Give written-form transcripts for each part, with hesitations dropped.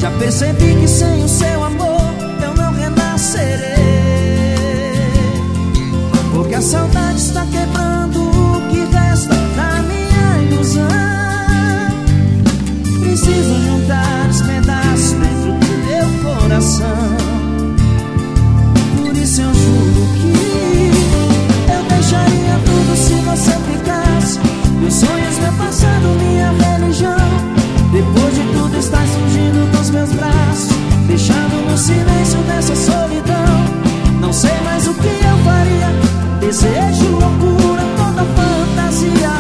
Já percebi que sem o seu amor eu não renascerei, porque a saudade está quebrando o que resta da minha ilusão. Preciso juntar os pedaços dentro do meu coração. Por isso eu juro que eu deixaria tudo se você ficasse. Meus sonhos, meu passado, minha religião. Depois de tudo está surgindo dos meus braços, deixando no silêncio dessa solidão. Não sei mais o que eu faria. Desejo, loucura, toda fantasia.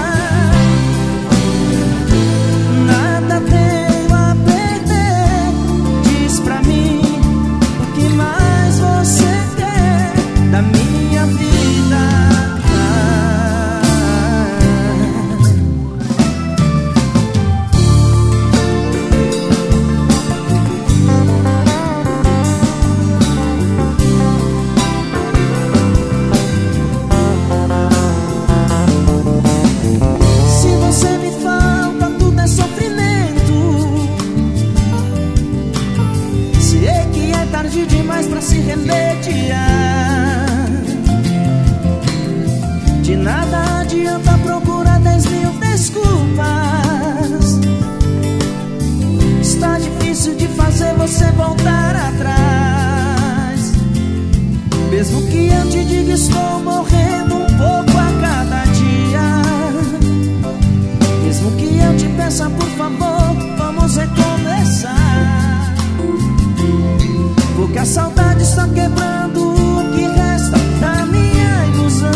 Nada tenho a perder. Diz pra mim o que mais você quer da minha vida. Demais pra se remediar. De nada adianta procurar 10 mil desculpas. Está difícil de fazer você voltar atrás. Mesmo que eu te diga estou morrendo um pouco a cada dia. Mesmo que eu te peça por favor, vamos recomeçar. Porque a saudade está quebrando o que resta da minha ilusão.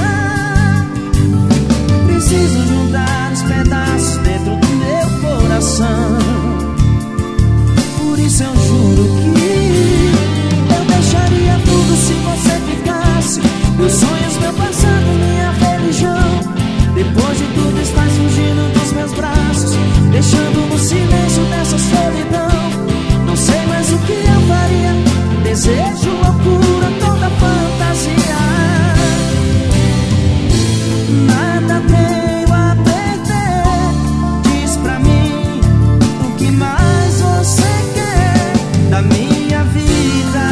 Preciso juntar os pedaços dentro do meu coração. Por isso eu juro que eu deixaria tudo se você ficasse. Meus sonhos, meu passado, minha religião. Depois de tudo está surgindo dos meus braços, deixando no silêncio dessa solidão. Não sei mais o que eu faria. Desejo, loucura, toda fantasia. Nada tenho a perder. Diz pra mim o que mais você quer da minha vida.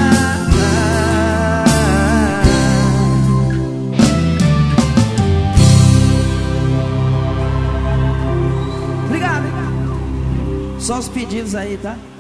Obrigado. Só os pedidos aí, tá?